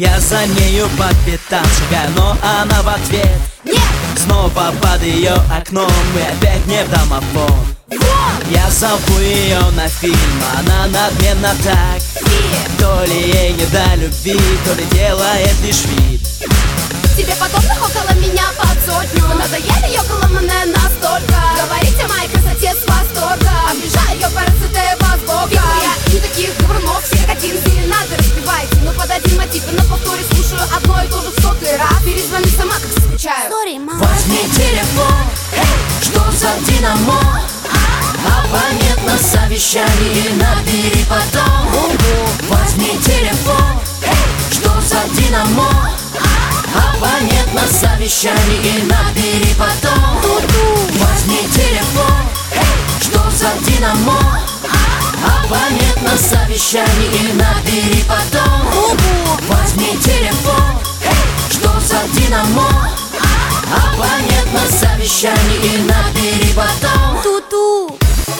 Я за нею по пятам шагаю, но она в ответ нет! Снова под ее окном и опять не в домофон. Вот! Я зову ее на фильм, она надменно так. То ли ей не до любви, то ли делает лишь вид. Тебе подобных около меня под сотню. Надоели ее коломаны настолько. Говорите о моей красоте с восторга. Обижаю ее парацете вас бога. Вижу я и таких говорунов, все как один серенады распевайте. Но под один мотив и на повторе слушаю одно и то же в сотый раз. Перезвоню сама, как скучаю. Sorry, мам. Возьми телефон, что за динамо? Абонент на совещании, набери потом. Возьми телефон, что за динамо? Абонент на совещании, набери потом. Возьми телефон, что за динамо? Абонент на совещании, набери потом. Возьми телефон, что за динамо? Абонент на совещании, набери потом. Ту-ту.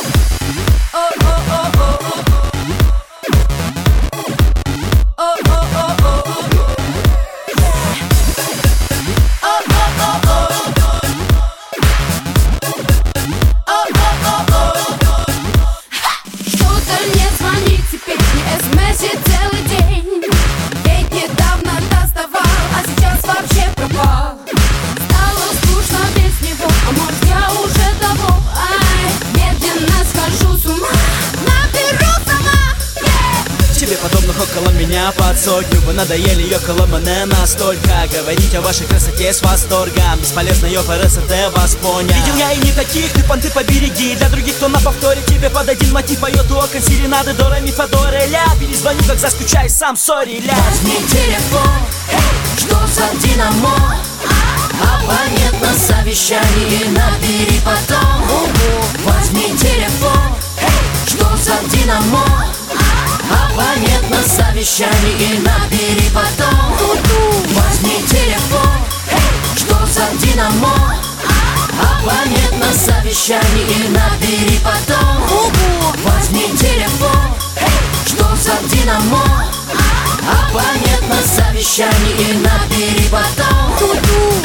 Что-то не звонит теперь, не смсит целый день. Ведь недавно доставал, а сейчас вообще пропал. Стало скучно без него, а может я уже того. Ай, медленно схожу с ума, наберу сама. Тебе подобных около меня под сотню. Вы надоели ее коломане настолько. Говорить о вашей красоте с восторгом. Бесполезно ее ФРСТ вас понял. Видел я и не таких, ты понты побереги. Для других, кто на повторе тебе под один мотив поет у окон серенады до ре ми фа до ре ля. Перезвоню, как заскучаешь сам, сори, ля. Возьми телефон, что за динамо? Абонент на совещании, набери потом. Возьми телефон, что за динамо? Абонент на совещании, набери потом. Возьми телефон, что за динамо? Абонент на совещании, набери потом. Возьми телефон, что за динамо? Абонент на совещании, набери потом.